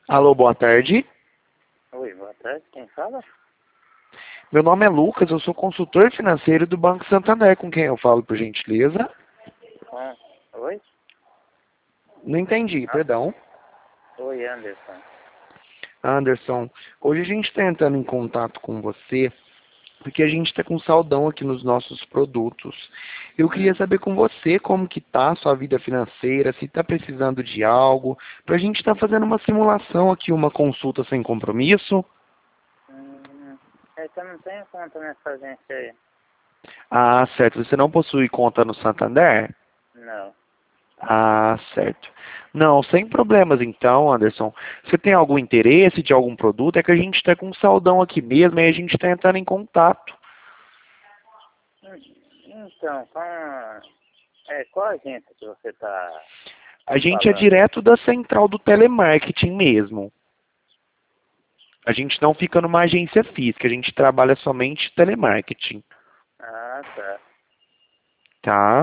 Alô, boa tarde. Oi, boa tarde. Quem fala? Meu nome é Lucas, eu sou consultor financeiro do Banco Santander, com quem eu falo, por gentileza? Oi? Não entendi, Ah, perdão. oi, Anderson. Anderson, hoje a gente está entrando em contato com você, porque a gente está com saldão aqui nos nossos produtos. Eu queria saber com você como que tá a sua vida financeira, se está precisando de algo, para a gente estar fazendo uma simulação aqui, uma consulta sem compromisso. É que eu não tenho conta nessa agência aí. Ah, certo. Você não possui conta no Santander? Não. Ah, certo. Não, sem problemas então, Anderson. Você tem algum interesse de algum produto? É que a gente está com um saldão aqui mesmo e a gente está entrando em contato. Então, qual agência que você está A gente é falando? direto da central do telemarketing mesmo. A gente não fica numa agência física, a gente trabalha somente telemarketing, Ah, tá. tá?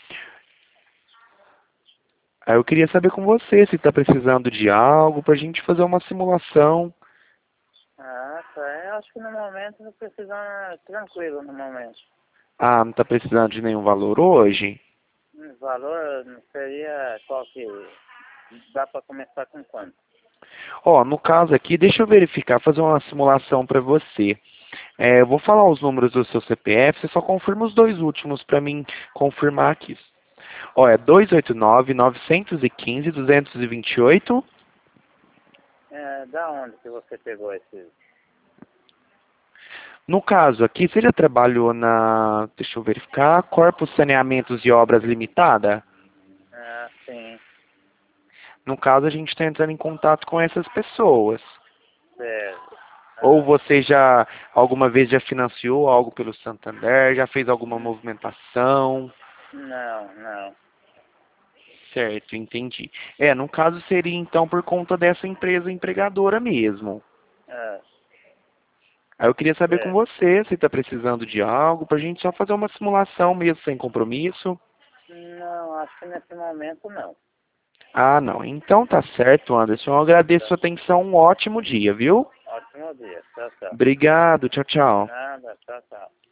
Aí eu queria saber com você se está precisando de algo para a gente fazer uma simulação. Ah, tá. Eu acho que no momento eu preciso tranquilo no momento. Ah, não está precisando de nenhum valor hoje? O valor não seria qual que dá para começar com quanto? Ó, no caso aqui, deixa eu verificar, fazer uma simulação para você. Eu vou falar os números do seu CPF, você só confirma os dois últimos para mim confirmar aqui. Ó, é 289-915-228. Da onde que você pegou esses? No caso aqui, você já trabalhou na, deixa eu verificar, Corpus Saneamentos e Obras Limitada? Ah, sim. No caso, a gente está entrando em contato com essas pessoas. Certo. Ou Ah, você já, alguma vez já financiou algo pelo Santander, já fez alguma movimentação? não, não. Certo, entendi. No caso seria então por conta dessa empresa empregadora mesmo. Ah, Aí eu queria saber com certo. você se está precisando de algo, para a gente só fazer uma simulação mesmo, sem compromisso. Não, acho que nesse momento não. Ah, não. Então tá certo, Anderson. Eu agradeço Tá. sua atenção. Um ótimo dia, viu? Ótimo dia. Tchau, tchau. Obrigado. Tchau, tchau. Nada, tchau, tchau.